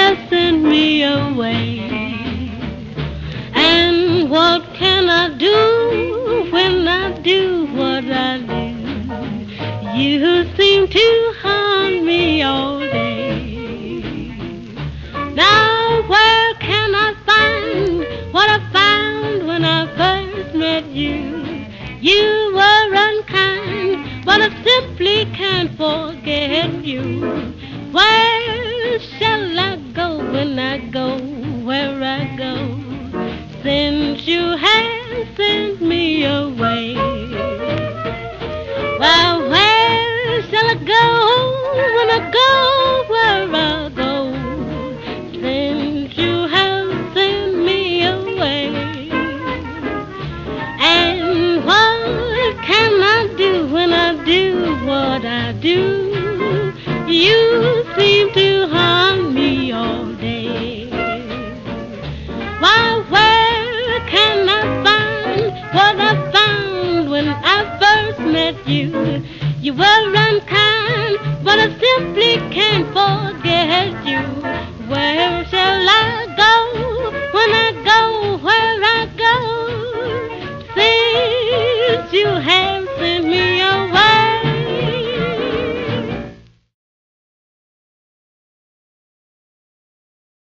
have sent me away. And what can I do when I do what I do? You seem to haunt me all day. Now where can I find what I found when I first met you? You were unkind, but I simply can't forget you. Where shall I go when I go where I go, since you have sent me away? Well, where shall I go when I go where I go, since you have sent me away? And what can I do when I do what I do? You seem to haunt me all day. Why, where can I find what I found when I first met you? You were